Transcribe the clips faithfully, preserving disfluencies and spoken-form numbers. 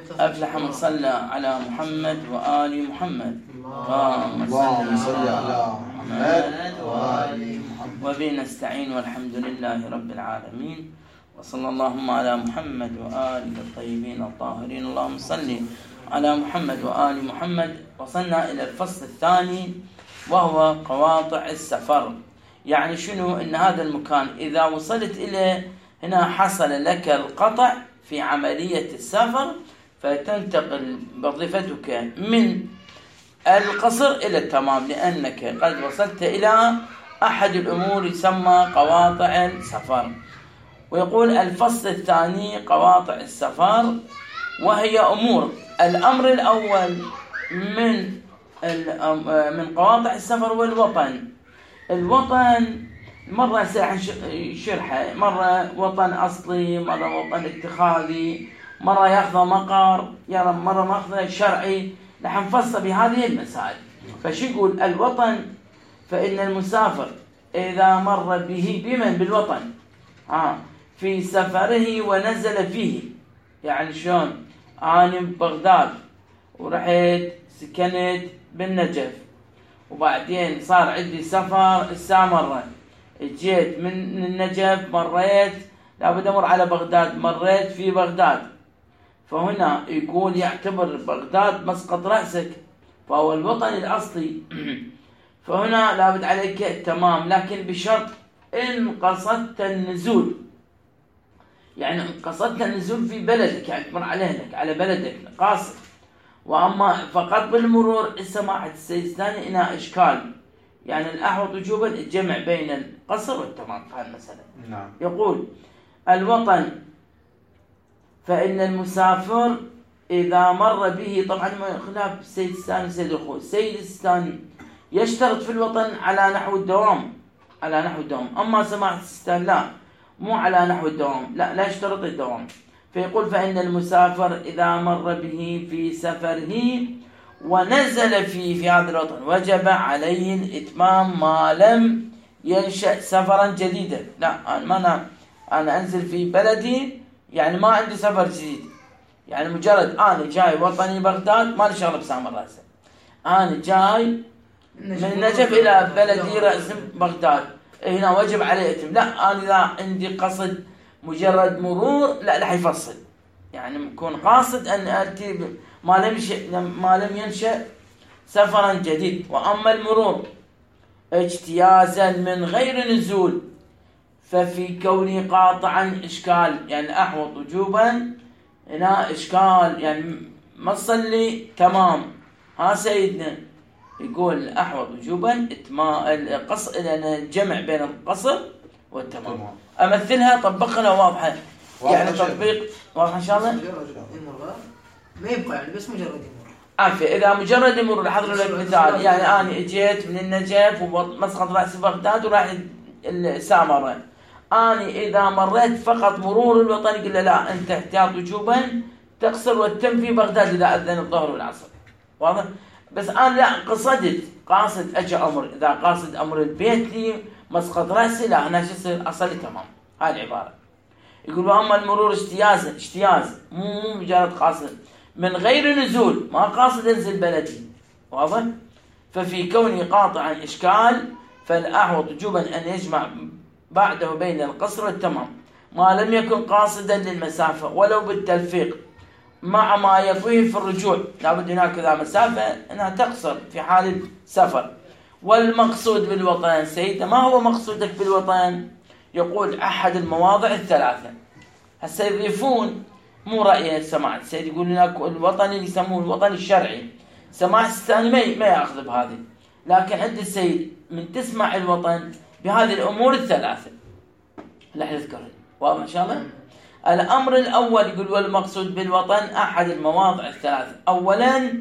أفلح من صلى على محمد وآل محمد. اللهم صل على محمد وآل محمد. وبه نستعين والحمد لله رب العالمين، وصلى اللهم على محمد وآله الطيبين الطاهرين. اللهم صل على محمد وآل محمد. وصلنا إلى الفصل الثاني وهو قواطع السفر. يعني شنو؟ إن هذا المكان إذا وصلت إليه هنا حصل لك القطع في عملية السفر، فتنتقل وظيفتك من القصر إلى التمام، لأنك قد وصلت إلى أحد الأمور يسمى قواطع السفر. ويقول الفصل الثاني قواطع السفر، وهي أمور. الأمر الأول من من قواطع السفر هو الوطن. الوطن مرة شرحه، مرة وطن أصلي، مرة وطن اتخاذي، مرة يأخذ مقر، مرة مأخذ شرعي. نحن نفصل بهذه المسائل. فشو يقول الوطن؟ فإن المسافر إذا مر به بمن بالوطن آه في سفره ونزل فيه. يعني شلون؟ أنا ببغداد ورحت سكنت بالنجف، وبعدين صار عندي سفر الساعة مرة، جيت من النجف مريت لابد أمر على بغداد، مريت في بغداد، فهنا يقول يعتبر بغداد مسقط رأسك، فهو الوطن الأصلي. فهنا لابد عليك التمام، لكن بشرط إن قصدت النزول. يعني إن قصدت النزول في بلدك، يعني تمر على هناك على بلدك قاصد. وأما فقط بالمرور السماحة السيستاني إنها إشكال، يعني الأحوط وجوبا الجمع بين القصر والتمام في هالمسألة. نعم. يقول الوطن فإن المسافر إذا مر به، طبعا خلاف السيد السيستاني وسيد الخوي. السيد السيستاني يشترط في الوطن على نحو الدوام، على نحو الدوام. أما سماحة السيستاني لا، مو على نحو الدوام، لا لا يشترط الدوام. فيقول فإن المسافر إذا مر به في سفره ونزل فيه في هذا الوطن وجب عليه الإتمام ما لم ينشأ سفرا جديدا. لا أنا ما أنا, أنا أنزل في بلدي، يعني ما عندي سفر جديد. يعني مجرد أنا جاي وطني بغداد ما لي شغل بسامر رأسه، أنا جاي من النجف إلى بلدي رأس بغداد، هنا وجب عليه إتم. لا أنا إذا عندي قصد مجرد مرور لا لا يفصل، يعني يكون قاصد أن أتي ما لم ما لم ينشأ سفرا جديد. وأما المرور اجتيازا من غير نزول ففي كوني قاطعا إشكال، يعني أحوط وجوبا هنا إشكال، يعني ما تصلي تمام. ها سيدنا يقول أحوط وجوبا إتمام القصر، الجمع بين القصر والتمام. أمثلها طبقها واضحة، يعني تطبيق واضح إن شاء الله. ما يبقى يعني بس مجرد يمر. عافية. إذا مجرد يمر، حضر لك مثال، يعني أنا جيت من النجف ومسقط رأس بغداد وراح السامرة، أنا إذا مريت فقط مرور الوطن قل لا أنت احتياط وجوبا تقصر وتتم في بغداد إذا أذن الظهر والعصر. واضح؟ بس أنا لا قصدت قاصد أجي أمر، إذا قاصد أمر البيت لي مسقط رأسي لا أنا شو يصير أصلي تمام. هاي العبارة. يقول أما المرور اجتياز، اجتياز مو مجرد قاصد من غير نزول، ما قاصد انزل بلدي. واضح؟ ففي كوني قاطعا إشكال، فالأحوط وجوبا أن يجمع بعده بين القصر والتمام ما لم يكن قاصدا للمسافة ولو بالتلفيق مع ما يطويه في الرجوع. لابد هناك ذا مسافة أنها تقصر في حال السفر. والمقصود بالوطن سيدنا، ما هو مقصودك بالوطن؟ يقول أحد المواضع الثلاثة. هسه يضيفون مو رأي سماحة السيد، يقول هناك الوطن اللي يسموه الوطن الشرعي. سماحة الثاني ما ما يأخذ بهذه، لكن عند السيد من تسمع الوطن بهذه الأمور الثلاثة اللي نذكرها. واضح إن شاء الله؟ الأمر الأول يقول والمقصود بالوطن أحد المواضع الثلاثة. أولا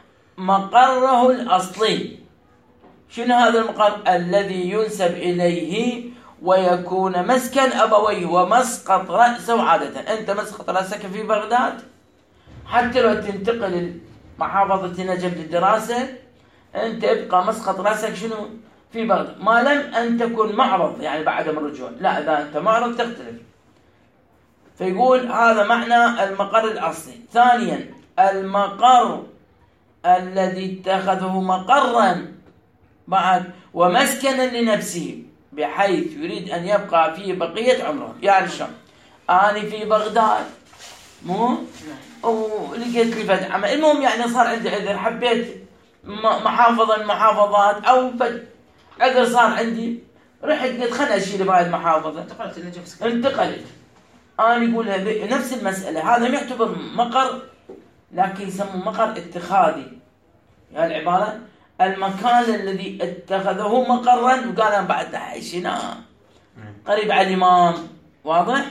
مقره الأصلي. شنو هذا المقر؟ الذي ينسب إليه ويكون مسكن أبويه ومسقط رأسه. عادة أنت مسقط رأسك في بغداد، حتى لو تنتقل محافظة نجف للدراسة أنت يبقى مسقط رأسك شنو؟ في بغداد، ما لم أن تكون معرض، يعني بعد من الرجوع. لا إذا أنت معرض تختلف. فيقول هذا معنى المقر الأصلي. ثانيا المقر الذي اتخذه مقرا بعد ومسكنا لنفسه بحيث يريد أن يبقى فيه بقية عمره. يعني شو أنا في بغداد مو ولقيت لي فتح عمل، المهم يعني صار عندي عذر، حبيت محافظة من محافظات أو عذر صار عندي، رحت قلت خلنا أشيل بهاي المحافظة، انتقلت لنجف انتقلت. أنا يقول نفس المسألة، هذا يعتبر مقر لكن يسموه مقر اتخاذي. يعني العبارة المكان الذي اتخذه مقرا وقال أنا بعد عايشنا قريب على الإمام، واضح؟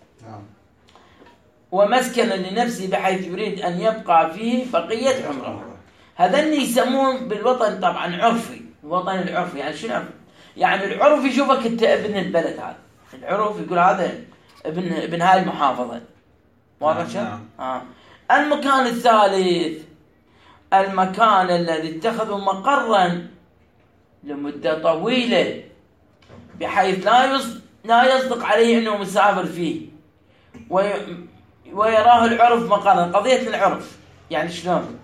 ومسكنا لنفسه بحيث يريد أن يبقى فيه بقية عمره. هذا اللي يسمون بالوطن طبعا عرفي، الوطن العرفي. يعني شنو عرفي؟ يعني العرف يشوفك انت ابن البلد، هذا العرف يقول هذا ابن ابن هاي المحافظة، واضح شو؟ آه. المكان الثالث المكان الذي اتخذه مقرا لمدة طويلة بحيث لا يصدق لا يصدق عليه انه مسافر فيه وي... ويراه العرف مقرا. قضية العرف يعني شلون؟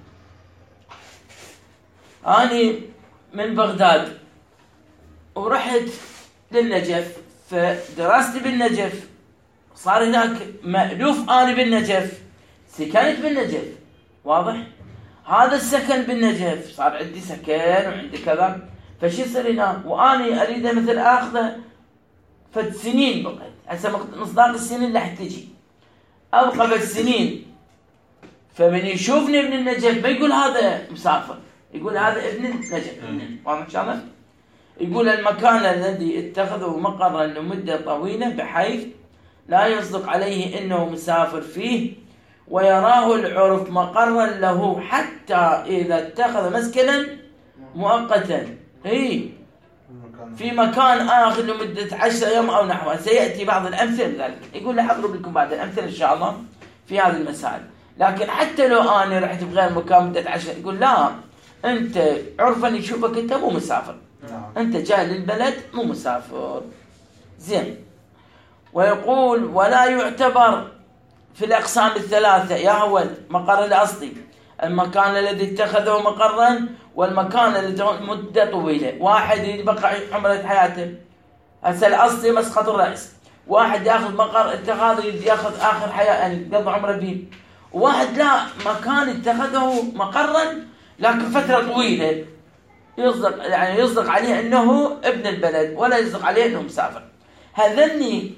أنا من بغداد ورحت للنجف، فدراستي بالنجف، صار هناك مألوف أنا بالنجف، سكنت بالنجف، واضح؟ هذا السكن بالنجف صار عندي سكن وعندي كذا، فشي يصير هنا وأنا أريد مثل آخذه فد سنين بقيت، هسه مصداق السنين اللي حتجي أبقى بالسنين، فمن يشوفني ابن النجف ما يقول هذا مسافر، يقول هذا ابن النجف. واضح إن شاء الله؟ يقول المكان الذي اتخذه مقرا لمدة طويلة بحيث لا يصدق عليه إنه مسافر فيه ويراه العرف مقرا له حتى إذا اتخذ مسكنا مؤقتا هي في مكان آخر لمدة عشر أيام أو نحوها. سيأتي بعض الأمثلة ذلك. يقول لي أضرب لكم بعض الأمثلة إن شاء الله في هذه المسائل. لكن حتى لو أنا رحت بغير مكان مدة عشر، يقول لا أنت عرفا يشوفك أنت مو مسافر، أنت جاي للبلد مو مسافر. زين. ويقول ولا يعتبر في الأقسام الثلاثة يا هو المقر الأصلي، المكان الذي اتخذه مقرا، والمكان الذي مدة طويلة. واحد يبقى عمره حياته، هسه الأصلي مسقط الرأس، واحد ياخذ مقر اتخاذه ياخذ آخر حياة يعني قضى عمره به، وواحد لا مكان اتخذه مقرا لكن فترة طويلة يصدق يعني يصدق عليه أنه ابن البلد ولا يصدق عليه أنه مسافر. هذني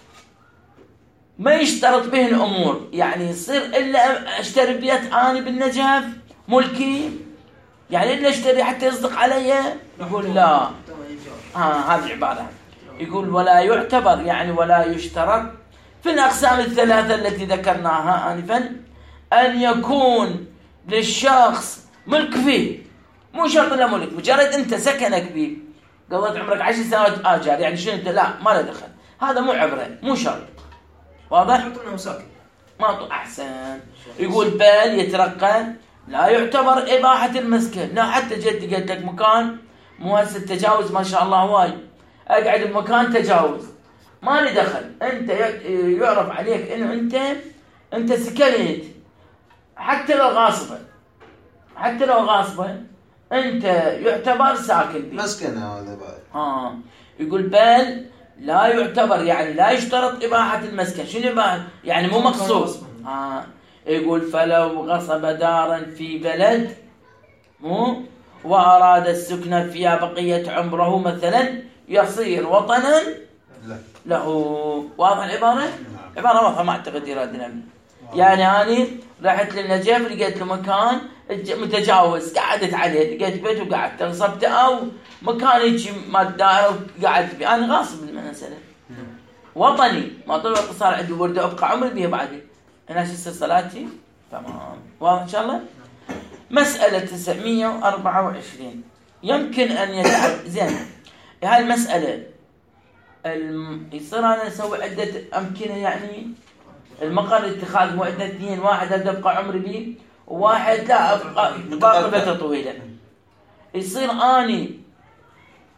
ما يشترط به الأمور، يعني يصير إلا أشتري بيت أنا بالنجف ملكي، يعني إلا أشتري حتى يصدق علي. يقول لا، آه هذه العبارة. يقول ولا يعتبر يعني ولا يشترط في الأقسام الثلاثة التي ذكرناها آنفا أن يكون للشخص ملك فيه، مو شرط له ملك، مجرد أنت سكنك به قضيت عمرك عشر سنوات آجار، يعني شنو أنت لا ما له دخل، هذا مو عبرة مو شرط. واضح؟ يحطونه مساكن ما أحسن. يقول بل يترقى لا يعتبر إباحة المسكن. لا حتى جدي قلت لك مكان مو هسه التجاوز ما شاء الله واي، أقعد بمكان تجاوز ما لي دخل، أنت يعرف عليك إنه أنت أنت سكنت حتى لو غاصبا، حتى لو غاصبا أنت يعتبر ساكن بي. مسكن هذا بعد. آه يقول بل لا يعتبر يعني لا يشترط إباحة المسكن. شنو إباحة؟ يعني مو مقصود. آه يقول فلو غصب دارا في بلد مو وأراد السكن فيها بقية عمره مثلا يصير وطنا له. واضح العبارة؟ عبارة واضحة ما أعتقد يرادنا. يعني أنا رحت للنجف لقيت له مكان متجاوز قعدت عليه، لقيت بيت وقعدت غصبته أو مكان يجي ما الدائرة وقعدت بي، أنا غاصب بالمسألة وطني ما طول الوقت صار عندي وردة أبقى عمري بيه بعدين أنا شو يصير صلاتي. تمام واضح إن شاء الله. مسألة تسعمية وأربعة وعشرين يمكن أن يتعب. زين هاي المسألة الم... يصير أنا أسوي عدة أمكنة، يعني المقر اتخاذ مو عدة اثنين، واحد هذا أبقى عمري بيه وواحد لا أبقى باقي فترة طويلة. يصير أني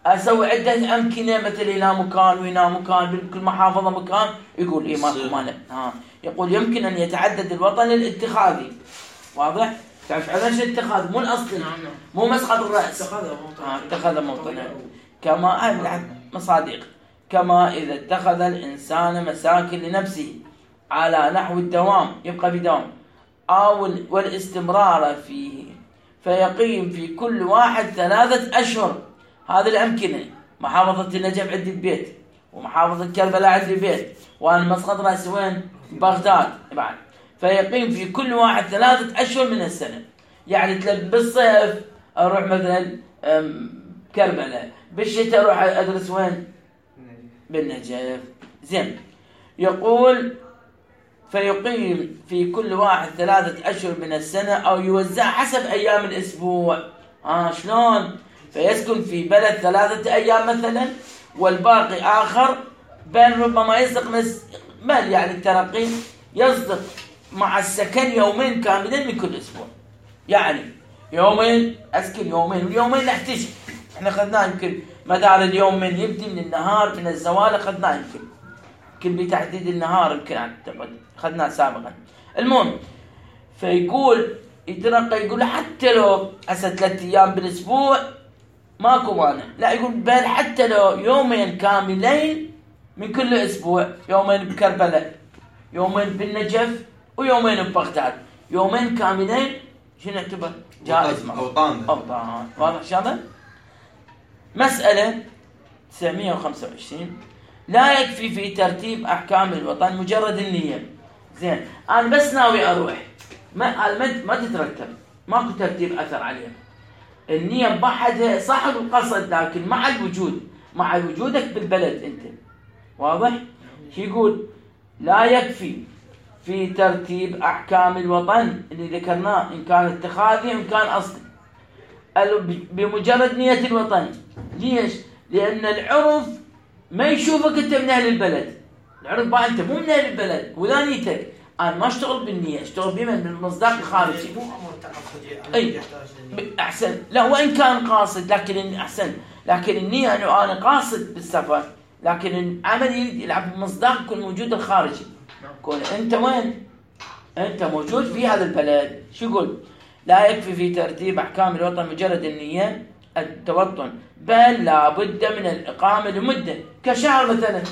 اسوي عده امكنه مثل هنا مكان وهنا مكان بكل محافظه مكان، يقول اي ماكو مانع. ها يقول يمكن ان يتعدد الوطن الاتخاذي. واضح؟ تعرف علاش الاتخاذ مو الاصل، مو مسقط الراس، اتخذ موطنا. كما مصادق كما اذا اتخذ الانسان مساكن لنفسه على نحو الدوام، يبقى بدوام او والاستمرار فيه، فيقيم في كل واحد ثلاثة أشهر. هذه الأمكنة، محافظة النجف عندي البيت، ومحافظة كربلاء عندي البيت، وأنا مسقط رأسي وين؟ بغداد بعد. فيقيم في كل واحد ثلاثة أشهر من السنة. يعني بالصيف أروح مثلا كربلاء، بالشتاء أروح أدرس وين؟ بالنجف. زين. يقول فيقيم في كل واحد ثلاثة أشهر من السنة أو يوزع حسب أيام الأسبوع. آه شلون؟ فيسكن في بلد ثلاثة أيام مثلا، والباقي آخر، بل ربما يصدق مس... بل يعني الترقي يصدق مع السكن يومين كاملين من كل أسبوع. يعني يومين أسكن يومين، واليومين نحتاج. إحنا خذناه يمكن مدار اليوم من يبدي من النهار من الزوال، خذناه يمكن يمكن بتحديد النهار يمكن أعتقد خذناه سابقا. المهم فيقول يترقى، يقول حتى لو هسه ثلاث أيام بالأسبوع ماكو مانع، لا يقول بل حتى لو يومين كاملين من كل أسبوع، يومين بكربلاء، يومين بالنجف، ويومين ببغداد، يومين كاملين شنو نعتبر؟ جائز معه. أوطان. أوطان. واضح شباب؟ مسألة تسعمئة وخمسة وعشرين. لا يكفي في ترتيب أحكام الوطن مجرد النية. زين، أنا بس ناوي أروح، ما ما تترتب، ماكو ترتيب أثر عليها. النية بحدها صاحب القصد، لكن مع الوجود، مع وجودك بالبلد أنت. واضح؟ شو يقول؟ لا يكفي في ترتيب أحكام الوطن اللي ذكرناه، إن كان اتخاذي إن كان أصلي، بمجرد نية الوطن. ليش؟ لأن العرف ما يشوفك أنت من أهل البلد. العرف بقى أنت مو من أهل البلد، ولا نيتك. أنا ما اشتغل بالنية، اشتغل بمن؟ من المصداق الخارجي. أي أحسن. لا وإن كان قاصد، لكن أحسن، لكن النية أنه أنا قاصد بالسفر، لكن العمل يلعب بمصداق يكون موجود الخارجي. كون أنت وين؟ أنت موجود في هذا البلد. شو يقول؟ لا يكفي في ترتيب أحكام الوطن مجرد النية التوطن، بل لا بد من الإقامة لمدة كشهر مثلا،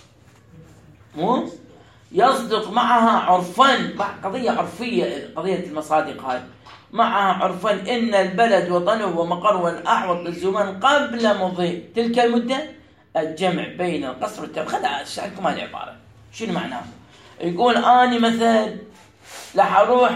مو يصدق معها عرفا، قضية عرفية، قضية المصادق هاي، معها عرفا إن البلد وطنه ومقره الأحوط للزمان قبل مضي تلك المدة الجمع بين القصر والتم. خذ أشعركم هذه العبارة شنو معناها؟ يقول أني مثلا راح أروح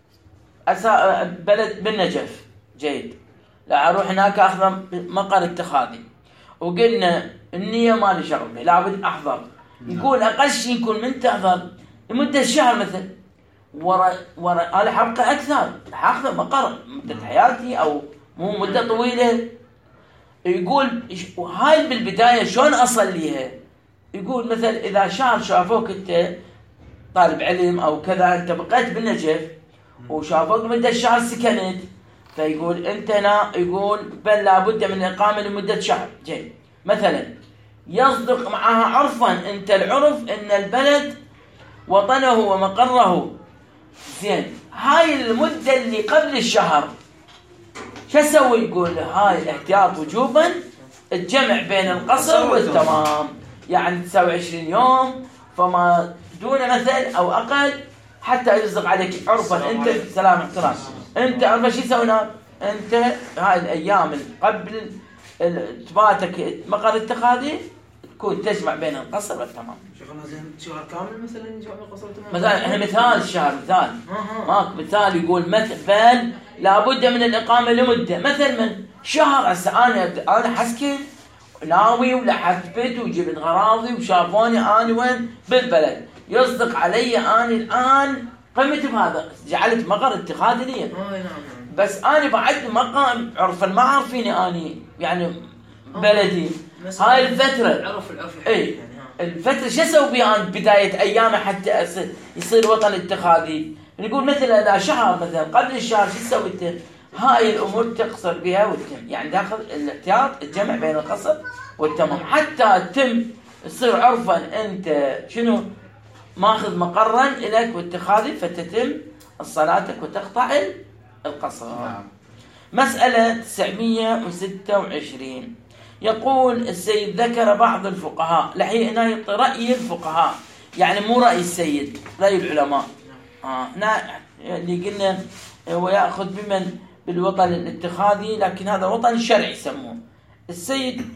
أسا... بلد بالنجف، جيد، لا أروح هناك أخذ مقر اتخاذي، وقلنا النية مالي شغل به، لابد أحضر. يقول أقل شيء يكون من تحضر لمدة شهر مثلا، ورا ورا أنا حبقى أكثر، حأخذ مقر مدة حياتي أو مو مدة طويلة. يقول وهاي بالبداية شلون أصل ليها؟ يقول مثلا إذا شهر شافوك أنت طالب علم أو كذا، أنت بقيت بالنجف وشافوك مدة شهر سكنت، فيقول أنت هنا، يقول بل لابد من الإقامة لمدة شهر. جيد، مثلا يصدق معها عرفا، أنت العرف أن البلد وطنه ومقره. زين، هاي المدة اللي قبل الشهر شو اسوي؟ يقول هاي الاحتياط وجوبا الجمع بين القصر والتمام، يعني تسعة وعشرين يوم فما دون مثل او اقل، حتى يصدق عليك عرفا. انت سلام احترام، انت عرفا شو يسوي؟ انت هاي الايام قبل اثباتك مقر اتخاذي تكون تجمع بين القصر والتمام. شغلنا زين شهر كامل مثلا يجمع بين القصر والتمام. مثلا احنا مثال الشهر مثال ماك مثال يقول مثل لابد من الإقامة لمدة مثل من شهر. هسه انا انا حسكن ناوي ولحقت بيت وجبت غراضي وشافوني انا وين بالبلد، يصدق علي انا الان قمت بهذا، جعلت مقر اتخاذي لي. اه نعم. بس انا بعد مقام عرفا ما عارفيني اني يعني بلدي. هاي الفترة العرف العرف اي الفترة شو اسوي بها بداية ايامه حتى يصير وطن اتخاذي؟ نقول مثلا اذا شهر مثلا قبل الشهر شو تسوي انت؟ هاي الأمور تقصر بها والتم، يعني داخل الاحتياط الجمع بين القصر والتمام حتى تتم تصير عرفا أنت شنو ماخذ مقرا إليك واتخاذي فتتم صلاتك وتقطع القصر. نعم. مسألة تسعمية وستة وعشرين يقول السيد ذكر بعض الفقهاء لحي هنا رأي الفقهاء يعني مو رأي السيد رأي العلماء آه. اللي قلنا ويأخذ بمن بالوطن الاتخاذي لكن هذا وطن شرعي يسموه السيد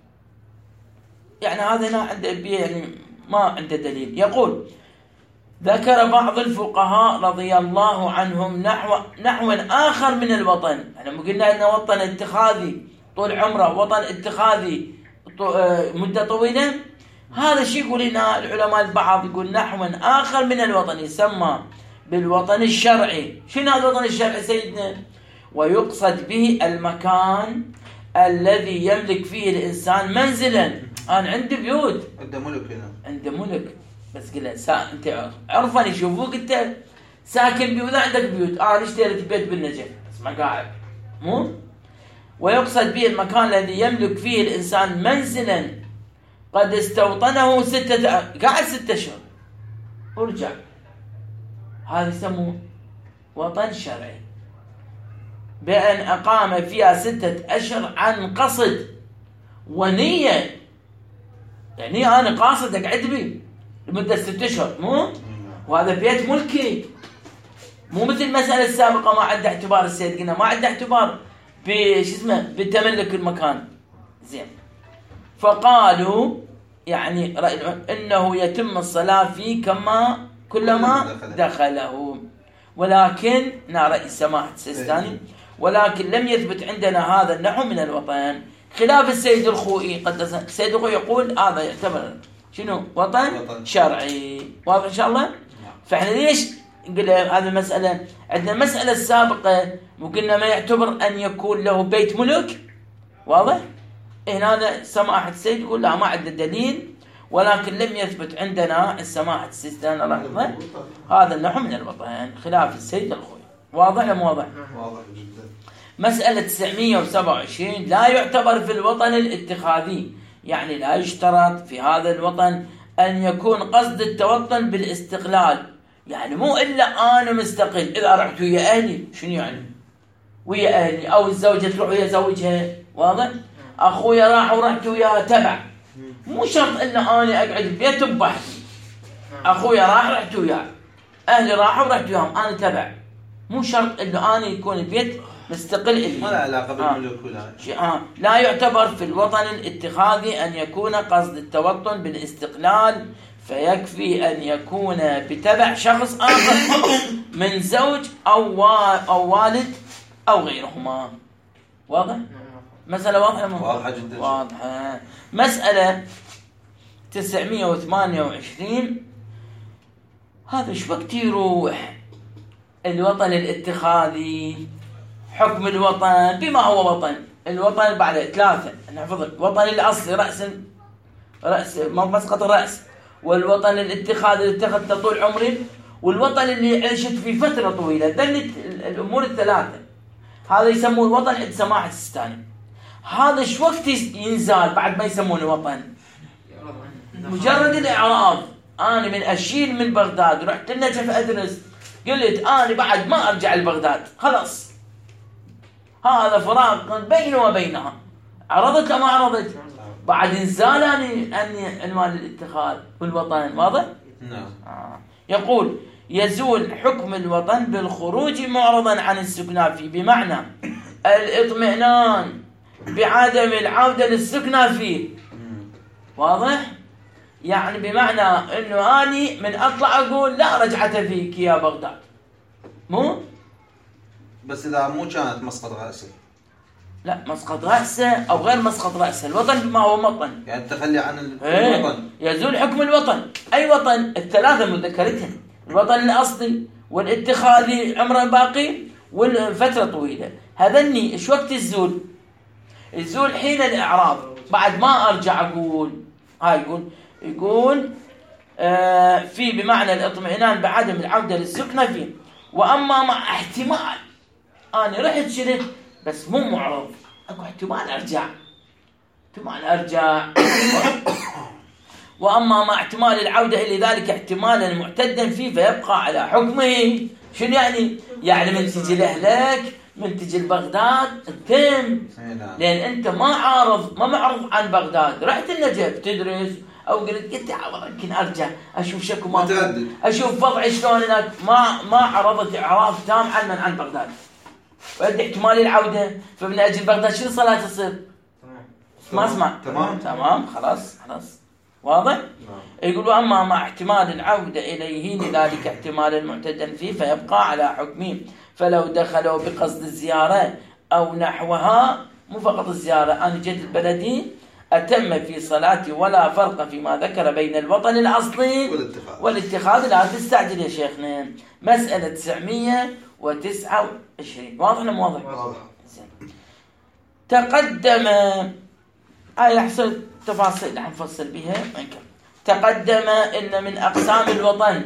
يعني هذا هنا عنده يعني ما عنده دليل. يقول ذكر بعض الفقهاء رضي الله عنهم نحو نحو آخر من الوطن. يعني قلنا أنه وطن اتخاذي طول عمره وطن اتخاذي مدة طويلة هذا الشيء يقول لنا العلماء البعض يقول نحو آخر من الوطن يسمى بالوطن الشرعي. شنو هذا الوطن الشرعي سيدنا؟ ويقصد به المكان الذي يملك فيه الإنسان منزلا. أنا عندي بيوت عنده ملك هنا عنده ملك بس قل سا... انت عرفا يشوفوك انت ساكن بيوت عندك بيوت انا آه اشتريت بيت بالنجف بس ما قاعد مو. ويقصد به المكان الذي يملك فيه الانسان منزلا قد استوطنه ستة قاعد ستة اشهر ورجع هذا يسموه وطن شرعي بأن أقام فيها ستة أشهر عن قصد ونية. يعني أنا قاصد أقعد بي لمدة ستة أشهر مو وهذا بيت ملكي مو مثل المسألة السابقة ما عنده اعتبار السيد قلنا ما عنده اعتبار بش اسمه بتملك المكان زين. فقالوا يعني إنه يتم الصلاة فيه كما كلما دخله ولكن نرى سماحة السيستاني ولكن لم يثبت عندنا هذا النحو من الوطن خلاف السيد الخوئي. قد السيد الخوئي يقول هذا يعتبر شنو وطن, وطن شرعي واضح إن شاء الله. فإحنا ليش نقول هذه المسألة عندنا المسألة السابقة وقلنا ما يعتبر أن يكون له بيت ملك واضح. هنا سماحة السيد يقول لا ما عنده دليل ولكن لم يثبت عندنا السماحة السيستان رحمه هذا النحو من الوطن خلاف السيد الخوئي. واضح ولا مو واضح؟ واضح جدا. مسألة تسعمية وسبعة وعشرين لا يعتبر في الوطن الاتخاذي يعني لا يشترط في هذا الوطن أن يكون قصد التوطن بالاستقلال. يعني مو إلا أنا مستقل إذا رحت ويا أهلي شنو يعني ويا أهلي أو الزوجة تروح ويا زوجها واضح أخويا راح ورحت ويا تبع مو شرط إلا أنا أقعد ببيت ببحث أخويا راح رحت وياه أهلي راحوا ورحت وياهم أنا تبع مو شرط إلا أنا يكون البيت مستقل إلي ما له علاقة بالملك ولا آه. لا يعتبر في الوطن الاتخاذي أن يكون قصد التوطن بالاستقلال فيكفي أن يكون بتبع شخص آخر من زوج أو أو والد أو غيرهما. واضح؟ مسألة واضحة؟ واضحة جدا. واضحة. مسألة تسعمية وثمانية وعشرين هذا شو وقت يروح الوطن الاتخاذي حكم الوطن بما هو وطن الوطن بعد ثلاثة نحفظ الوطن الأصلي رأس رأس مسقط الرأس والوطن الاتخاذي اللي اتخذته طول عمري والوطن اللي عشت في فترة طويلة ذلك الأمور الثلاثة هذا يسموه الوطن عند سماحة السيستاني. هذا شو وقت ينزال بعد ما يسمونه وطن مجرد الإعراض. أنا من أشيل من بغداد رحت النجف أدرس قلت أنا بعد ما أرجع لبغداد خلاص هذا فراغ بيني وبينها عرضت ما عرضت بعد انزال أني أني عنوان الاتخاذ والوطن واضح؟ نعم. آه. يقول يزول حكم الوطن بالخروج معرضا عن السكنى فيه بمعنى الاطمئنان بعدم العودة للسكنى فيه واضح؟ يعني بمعنى انه اني من اطلع اقول لا رجعت فيك يا بغداد مو بس اذا مو كانت مسقط راسه لا مسقط راسه او غير مسقط راسه الوطن بما هو وطن يعني التخلي عن الوطن يزول حكم الوطن. اي وطن الثلاثه مذكرتهم الوطن الاصلي والاتخاذي عمره باقي والفتره طويله هذني ايش وقت الزول الزول حين الاعراض بعد ما ارجع اقول هاي يقول يقول آه في بمعنى الاطمئنان بعدم العودة للسكنة فيه. وأما مع احتمال أنا رحت شريت بس مو معرض، أكو احتمال أرجع، احتمال أرجع. وأما مع احتمال العودة إلى ذلك احتمالا معتدا فيه فيبقى على حكمه. شنو يعني؟ يعني من تجي لأهلك، من تجي لبغداد تم، لأن أنت ما عارض، ما معروف عن بغداد، رحت النجف تدرس أو قلت قلت والله يمكن أرجع أشوف شكو ما أشوف وضعي شلون هناك، ما ما عرضت إعراض تام عن عن بغداد، وعندي احتمال العودة، فمن أجل بغداد شنو صلاة تصير؟ ما اسمع. تمام تمام خلاص خلاص واضح؟ نعم. يقولوا أما مع احتمال العودة إليه لذلك احتمال معتدا فيه فيبقى على حكمه. فلو دخلوا بقصد الزيارة أو نحوها، مو فقط الزيارة، أنا جيت البلدي أتم في صلاتي ولا فرق فيما ذكر بين الوطن الأصلي والاتخاذ, والاتخاذ. لا تستعجل يا شيخنا. مسألة تسعمية وتسعة وعشرين واضح ولا مو واضح؟ واضح. تقدم هاي يحصل تفاصيل رح نفصل بها منكم. تقدم إن من أقسام الوطن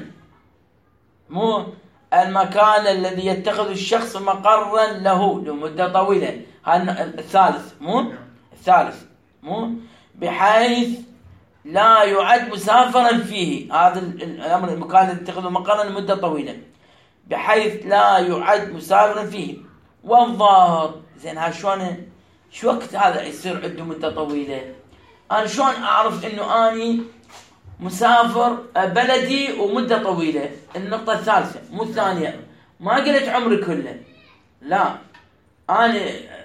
مو المكان الذي يتخذ الشخص مقرا له لمدة طويلة، هذا الثالث مو الثالث مو بحيث لا يعد مسافرا فيه، هذا الأمر المكان الذي يتخذ مقرا لمدة طويلة بحيث لا يعد مسافرا فيه. والظاهر زين ها شلون شو وقت هذا يصير عنده مدة طويلة؟ أنا شلون أعرف إنه أني مسافر بلدي ومدة طويلة؟ النقطة الثالثة مو الثانية، ما قلت عمري كله، لا أنا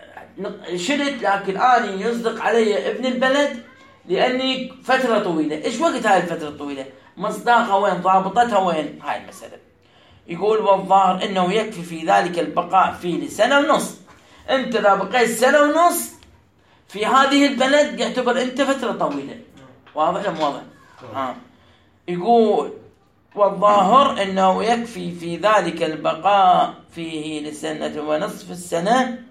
شلت، لكن أنا يصدق علي ابن البلد لأني فترة طويلة. إيش وقت هاي الفترة الطويلة؟ مصداقها وين؟ ضابطتها وين؟ هاي المسألة. يقول والظاهر إنه يكفي في ذلك البقاء فيه لسنة ونص. أنت إذا بقيت سنة ونص في هذه البلد يعتبر أنت فترة طويلة. واضح ولا مو واضح؟ آه. يقول والظاهر أنه يكفي في ذلك البقاء فيه لسنة ونصف السنة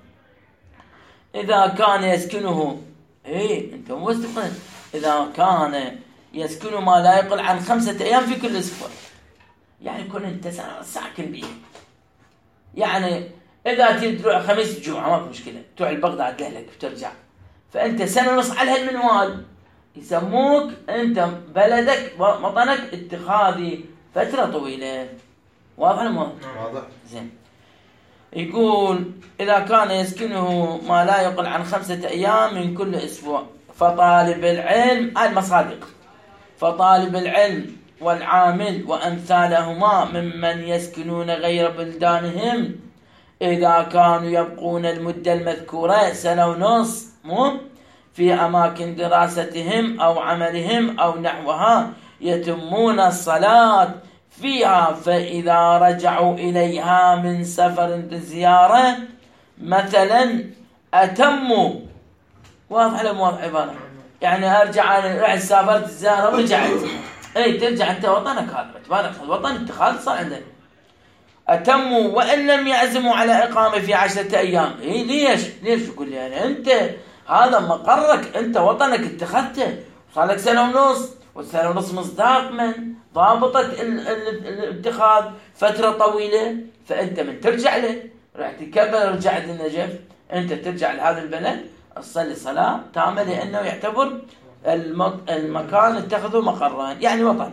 إذا كان يسكنه إيه أنت مو استفاد إذا كان يسكن ما لا يقل عن خمسة أيام في كل أسبوع، يعني كن أنت ساكن به. يعني إذا تروح خميس جمعة ما في مشكلة، تروح لبغداد لأهلك وترجع، فأنت سنة ونص على هالمنوال يسموك أنت بلدك وطنك اتخاذي فترة طويلة. واضح ولا مو واضح؟ زين. يقول إذا كان يسكنه ما لا يقل عن خمسة أيام من كل أسبوع فطالب العلم المصادق فطالب العلم والعامل وأمثالهما ممن يسكنون غير بلدانهم إذا كانوا يبقون المدة المذكورة سنة ونص مو في أماكن دراستهم أو عملهم أو نحوها يتمون الصلاة فيها، فإذا رجعوا إليها من سفر زيارة مثلا أتموا. واضح ولا مو واضح عبارة؟ يعني أرجع أنا رحت سافرت الزيارة ورجعت، أي ترجع أنت وطنك هذا تبارك الوطن اتخاذ صار عندك. أتموا وإن لم يعزموا على إقامة في عشرة أيام. إيه ليش؟ ليش يقول يعني أنت هذا مقرك، أنت وطنك اتخذته صار لك سنة ونص، والسنة ونص مصداق من ضابطة الاتخاذ فترة طويلة، فأنت من ترجع له رحت كربلاء رجعت للنجف، أنت ترجع لهذا البلد تصلي صلاة تامة لأنه يعتبر المكان اتخذه مقرا يعني وطن.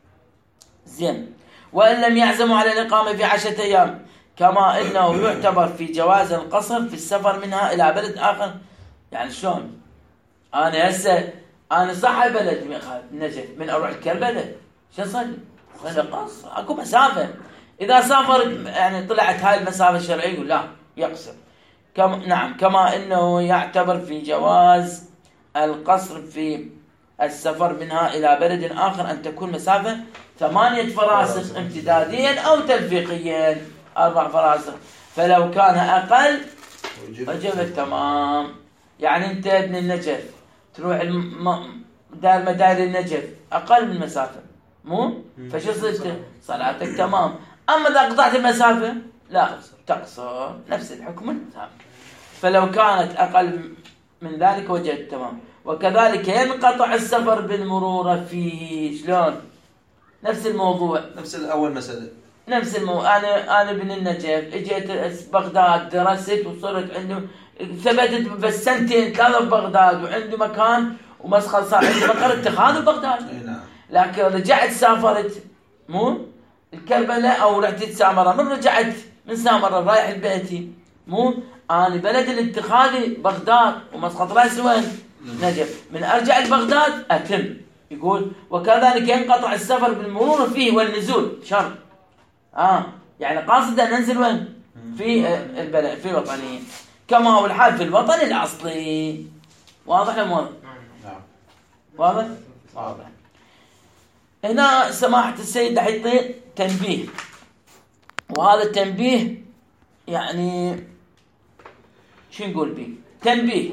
زين. وإن لم يعزموا على الإقامة في عشرة أيام كما إنه يعتبر في جواز القصر في السفر منها إلى بلد آخر. يعني شلون أنا هسه أنا صح بلد النجف من أروح الكربلاء شو صلي؟ صلي قصر أكو مسافة. إذا سافر يعني طلعت هاي المسافة الشرعية يقول لا يقصر. كم نعم كما إنه يعتبر في جواز القصر في السفر منها إلى بلد آخر أن تكون مسافة ثمانية فراسخ امتداديا أو تلفيقيا أربع فراسخ، فلو كان أقل وجب التمام. يعني أنت ابن النجف تروح الم... دار مدار النجف أقل من المسافة مو؟ فشو صرت صلاتك تمام. أما إذا قطعت المسافة لا تقصر نفس الحكم المسافة، فلو كانت أقل من ذلك وجب التمام. وكذلك ينقطع السفر بالمرور فيه. شلون؟ نفس الموضوع نفس الأول مسألة. نفس المو انا انا ابن النجف اجيت بغداد درست وصرت عنده ثبتت بس سنتين ثلاثه ببغداد وعندي مكان ومسخر صار عندي مقر اتخاذ ببغداد. اي نعم. لكن رجعت سافرت مو الكربلاء او رحت سامره، من رجعت من سامره رايح لبيتي مو انا بلد الاتخاذي بغداد ومسقط راسي وين؟ نجف. من ارجع لبغداد اتم يقول وكذلك ينقطع السفر بالمرور فيه والنزول شرط. اه يعني قاصدا ننزل وين؟ في البلد في الوطنيه كما هو الحال في الوطن الاصلي. واضح ولا واضح؟ نعم. واضح؟ واضح. هنا سماحة السيد حيطين تنبيه، وهذا التنبيه يعني شو نقول به؟ تنبيه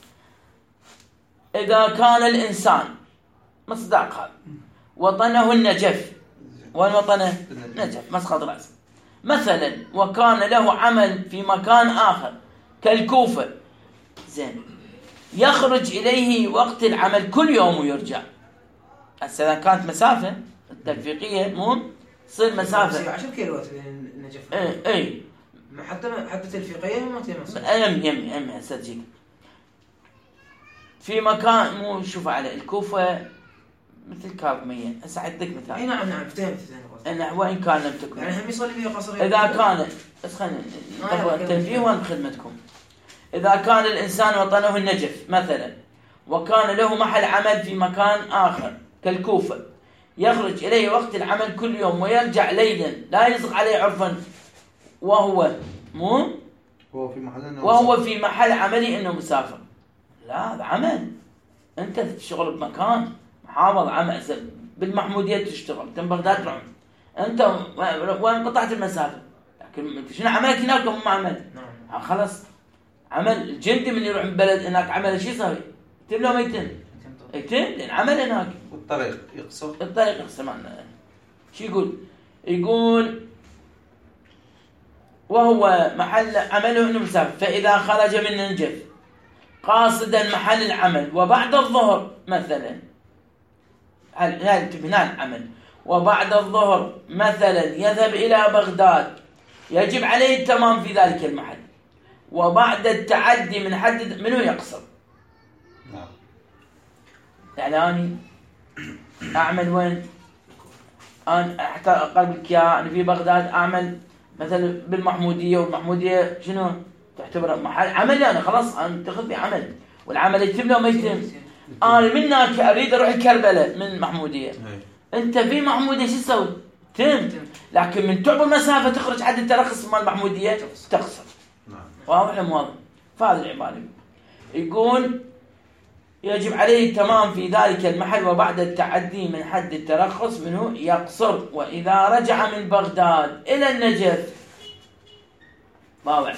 إذا كان الإنسان مصداق هذا وطنه النجف، وين وطنه؟ نجف مسقط رأسه مثلا، وكان له عمل في مكان آخر كالكوفة زين، يخرج إليه وقت العمل كل يوم ويرجع. هسه إذا كانت مسافة التلفيقية مو تصير مسافة عشرة كيلوات بين النجف. اي اي حتى حتى تلفيقية ما تمس. يم يم يم هسه تجيك في مكان مو شوف على الكوفة مثل كاظمية. هسه أعطيك مثال. اي نعم نعم فهمت فهمت. أنا وين كان لم تكن يعني هم يصلي بيه قصر. إذا كان بس خلينا التنبيه وين بخدمتكم. إذا كان الإنسان وطنه النجف مثلا، وكان له محل عمل في مكان آخر كالكوفة، يخرج إليه وقت العمل كل يوم ويرجع ليلا لا يزغ عليه عرفا، وهو مو هو في محل وهو في محل عملي إنه مسافر. لا هذا عمل، أنت تشتغل بمكان محافظ عمل بالمحمودية تشتغل تم بغداد تروح أنت وين قطعت المسافة، لكن أنت شنو عملك هناك مو عمل. نعم. خلاص عمل الجندي من يروح من بلد هناك عمل شو يسوي؟ يتم لو ما يتم؟ يتم لأن عمل هناك. والطريق يقصر. الطريق يقصر معنا. شو يقول؟ يقول وهو محل عمله إنه مسافر، فإذا خرج من نجف قاصدا محل العمل وبعد الظهر مثلا، هل هنا العمل وبعد الظهر مثلا يذهب إلى بغداد، يجب عليه التمام في ذلك المحل، وبعد التعدي من حد منه يقصر. نعم. يعني أنا أعمل وين؟ أنا حتى أقرب لك يا أنا في بغداد أعمل مثلا بالمحمودية، والمحمودية شنو تعتبر محل عملي، أنا خلاص أنا اتخذ لي عمل والعمل يتم له ما يتم. أنا من هناك أريد أروح الكربلاء من محمودية. أنت في محمودية شو تسوي؟ تم. لكن من تعبر مسافة تخرج حد الترخص مال المحمودية تقصر. نعم. واضح ولا مو واضح؟ فهذا العبارة يقول يجب عليه التمام في ذلك المحل وبعد التعدي من حد الترخص منه يقصر. وإذا رجع من بغداد إلى النجف واضح.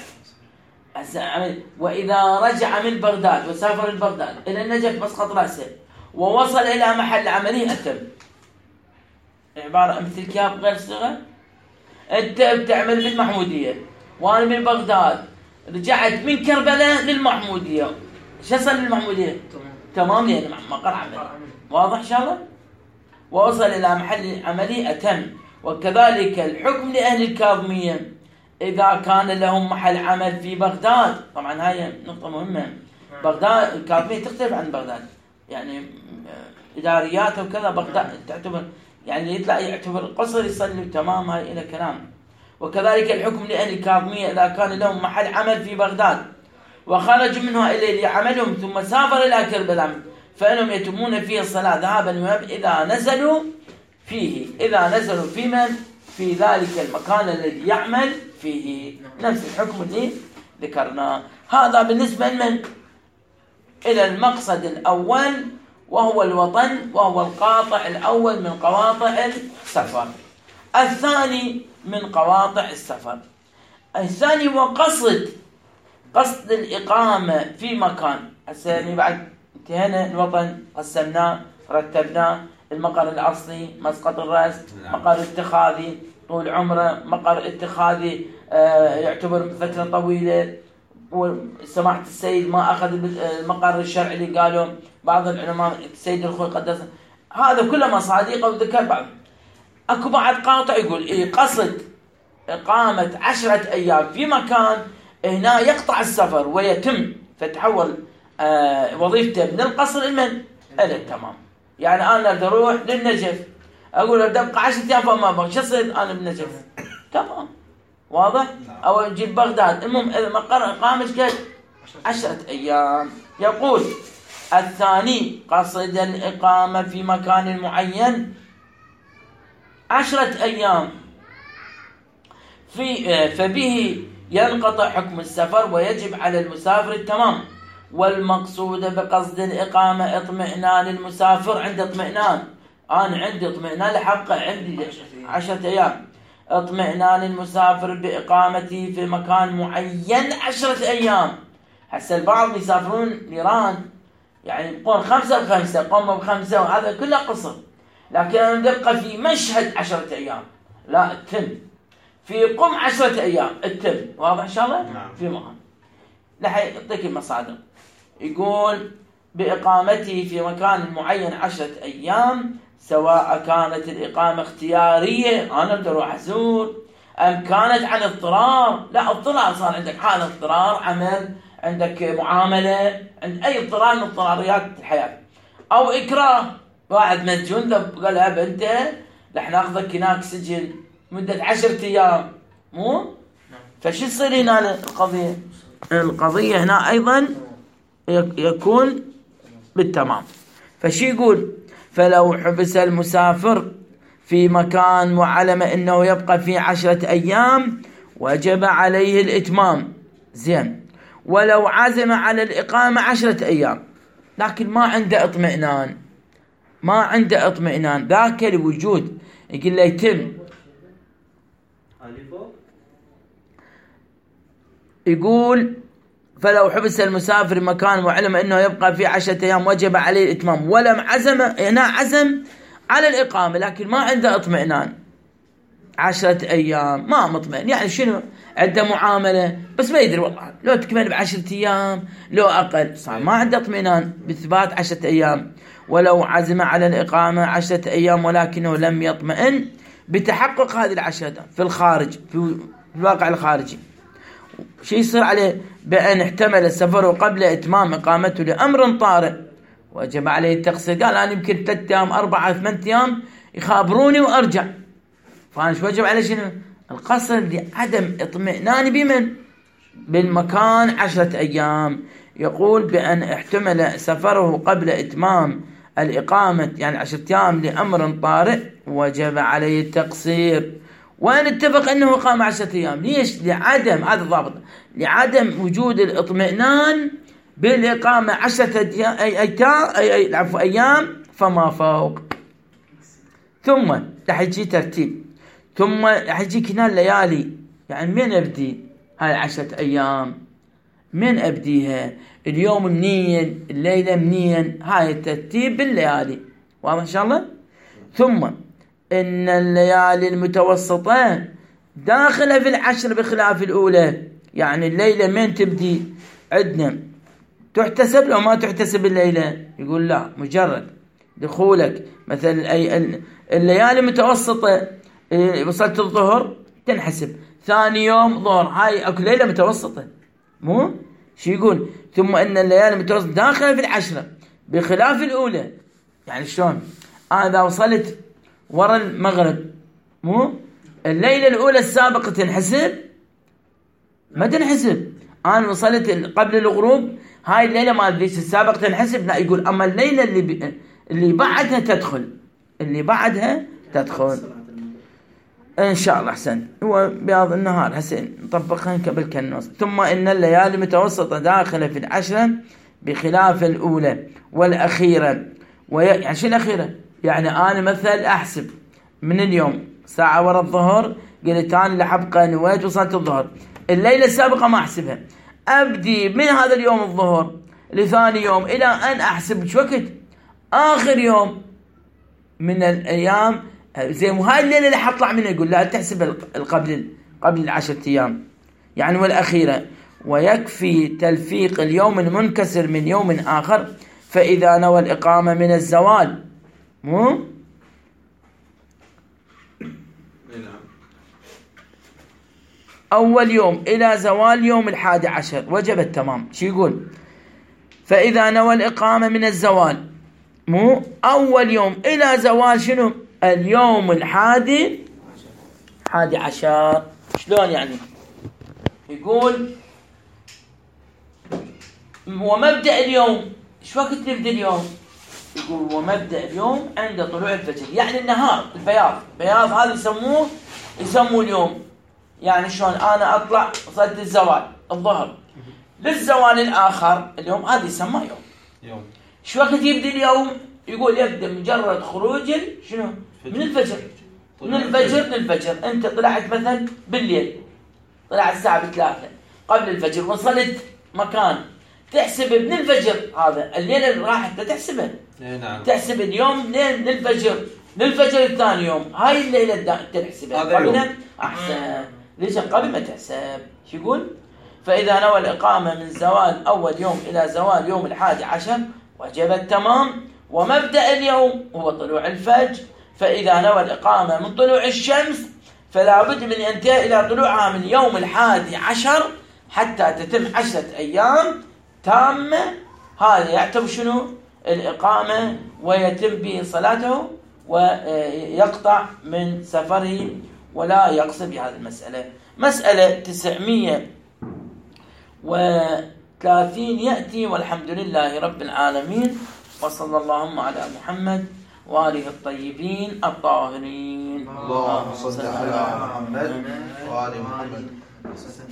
وإذا رجع من بغداد وسافر من بغداد إلى النجف مسقط رأسه ووصل إلى محل عمله أتم. عبارة مثل كياب غير صيغة. أنت بتعمل بالمحمودية وأنا من بغداد رجعت من كربلاء للمحمودية، شو صار للمحمودية؟ تمام لأن مقر عمل. واضح إن شاء الله؟ ووصل إلى محل عملي أتم. وكذلك الحكم لأهل الكاظمية إذا كان لهم محل عمل في بغداد. طبعا هاي نقطة مهمة. بغداد الكاظمية تختلف عن بغداد، يعني إداريات وكذا بغداد تعتبر يعني يطلع يعتبر قصر يصلي تمام. هاي إلى كلام. وكذلك الحكم لأهل الكاظمية إذا كان لهم محل عمل في بغداد وخرجوا منها إلى عملهم ثم سافر إلى كربلاء فإنهم يتمون فيه الصلاة ذهابا إذا نزلوا فيه، إذا نزلوا في من في ذلك المكان الذي يعمل فيه. نفس الحكم اللي ذكرناه. هذا بالنسبة لمن؟ إلى المقصد الأول وهو الوطن، وهو القاطع الأول من قواطع السفر. الثاني من قواطع السفر الثاني هو قصد قصد الإقامة في مكان. هسه بعد انتهينا الوطن قسمناه رتبناه، المقر الأصلي مسقط الرأس، مقر اتخاذي طول عمره، مقر اتخاذي آه يعتبر فترة طويلة، وسماحة السيد ما أخذ المقر الشرعي اللي قالوا بعض العلماء السيد الخوي قدس. هذا كله مصادق وذكر بعض. اكو بعض قاطع يقول إيه قصد إقامة عشرة أيام في مكان هنا يقطع السفر ويتم فتحول آه وظيفته من القصر إلى إلى التمام. يعني أنا بدي أروح للنجف أقول له بدي أبقى عشرة أيام فما أبغى شو أصير أنا بالنجف تمام واضح؟ أو أجي بغداد المهم إذا مقر إقامة قد عشرة أيام. يقول الثاني قصد الإقامة في مكان معين عشرة أيام في فبه ينقطع حكم السفر ويجب على المسافر التمام. والمقصود بقصد الإقامة اطمئنان المسافر عند اطمئنان أنا عندي اطمئنان لحقه عندي عشرة أيام اطمئنان المسافر بإقامته في مكان معين عشرة أيام. هسه البعض يسافرون لإيران يعني يبقون خمسة بخمسة قوموا بخمسة وهذا كله قصر لكن أنا نبقى في مشهد عشرة أيام لا التم في قم عشرة أيام التم واضح إن شاء الله نعم. في مكان لحي يعطيك المصادر يقول بإقامته في مكان معين عشرة أيام سواء كانت الإقامة اختيارية أنا بدي أروح أزور أم كانت عن اضطرار لا اضطرار صار عندك حالة اضطرار عمل عندك معاملة عند أي اضطرار من اضطراريات الحياة أو إكراه واحد مسجون قال أب أنت رح ناخذك هناك سجن مدة عشرة أيام مو فشو يصير هنا القضية القضية هنا أيضا يكون بالتمام. فشي يقول فلو حبس المسافر في مكان وعلم أنه يبقى فيه عشرة أيام وجب عليه الإتمام زين ولو عزم على الإقامة عشرة أيام لكن ما عنده اطمئنان ما عنده اطمئنان ذاك الوجود يقول له يتم يقول فلو حبس المسافر مكان وعلم أنه يبقى في عشرة أيام وجب عليه الإتمام ولم عزم هنا عزم على الإقامة لكن ما عنده اطمئنان عشرة أيام ما مطمئن يعني شنو عنده معاملة بس ما يدري والله لو تكمل بعشرة أيام لو أقل صار ما عنده اطمئنان بإثبات عشرة أيام ولو عزم على الإقامة عشرة أيام ولكنه لم يطمئن بتحقق هذه العشرة في الخارج في الواقع الخارجي شو يصير عليه بأن احتمل السفر قبل إتمام إقامته لأمر طارئ وجب عليه التقصير قال أنا يمكن ثلاثة أيام أربعة ثمانية أيام يخابروني وأرجع فأنا شو وجب عليه شنو القصر لعدم اطمئنان بمن بالمكان عشرة أيام. يقول بأن احتمل سفره قبل إتمام الإقامة يعني عشرة أيام لأمر طارئ وجب عليه التقصير وأن اتفق أنه قام عشرة أيام ليش لعدم هذا الضابط لعدم وجود الاطمئنان بالإقامة عشرة أيام أيام فما فوق. ثم رح يجي ترتيب ثم رح يجيك هنا الليالي يعني من أبدي هاي عشرة أيام من أبديها اليوم منين الليلة منين هاي الترتيب بالليالي واضح إن شاء الله. ثم إن الليالي المتوسطة داخلة في العشر بخلاف الأولى يعني الليلة من تبدي عندنا تحتسب لو ما تحتسب الليلة يقول لا مجرد دخولك مثلا الليالي المتوسطة وصلت الظهر تنحسب ثاني يوم ظهر هاي أكو ليلة متوسطة مو شو يقول ثم إن الليالي المتوسطة داخلة في العشرة بخلاف الأولى يعني شلون أنا إذا وصلت ورا المغرب مو الليلة الأولى السابقة تنحسب ما تنحسب أنا وصلت قبل الغروب هاي الليلة ما أدري السابقة تنحسب لا يقول أما الليلة اللي ب... اللي بعدها تدخل اللي بعدها تدخل إن شاء الله أحسن هو بياض النهار حسين نطبقها قبل كالنص. ثم إن الليالي المتوسطة داخلة في العشرة بخلاف الأولى والأخيرة وي... يعني شو الأخيرة يعني أنا مثل أحسب من اليوم ساعة ورا الظهر قلت أنا لحبقة نويت وصلت الظهر الليلة السابقة ما أحسبها أبدي من هذا اليوم الظهر لثاني يوم إلى أن أحسب شو وقت آخر يوم من الأيام زي وهاي الليلة اللي حطلع منها يقول لا تحسب قبل قبل العشرة أيام يعني والأخيرة. ويكفي تلفيق اليوم المنكسر من يوم آخر فإذا نوى الإقامة من الزوال مو أول يوم إلى زوال يوم الحادي عشر وجب التمام. شو يقول؟ فإذا نوى الإقامة من الزوال، مو أول يوم إلى زوال شنو؟ اليوم الحادي حادي عشر. شلون يعني؟ يقول ومبدأ اليوم، ايش وقت نبدأ اليوم؟ يقول ومبدأ اليوم عند طلوع الفجر، يعني النهار، البياض، بياض هذا يسموه يسموه اليوم. يعني شلون أنا أطلع وصلت الزوال الظهر للزوال الآخر اليوم، هذا يسمى يوم. يوم. ايش وقت يبدأ اليوم؟ يقول يبدأ مجرد خروج شنو؟ من الفجر. من الفجر للفجر. أنت طلعت مثلا بالليل، طلعت الساعة بثلاثة قبل الفجر، وصلت مكان تحسب من الفجر، هذا الليلة اللي راح انت تحسبه. نعم. تحسب اليوم لين للفجر، للفجر الثاني يوم، هاي الليلة انت تحسبها. قبل احسن، ليش قبل ما تحسب؟ شو يقول؟ فإذا نوى الإقامة من زوال أول يوم إلى زوال يوم الحادي عشر وجب التمام. ومبدأ اليوم هو طلوع الفجر. فإذا نوى الإقامة من طلوع الشمس فلا بد من ينتهي إلى طلوعها من يوم الحادي عشر حتى تتم عشرة أيام تامة. هذا يعتبر شنو؟ الإقامة، ويتم به صلاته ويقطع من سفره ولا يقصد بهذه المسألة. مسألة تسعمية وثلاثين يأتي. والحمد لله رب العالمين، وصلى اللهم على محمد وآله الطيبين الطاهرين. اللهم صل على محمد وآل محمد.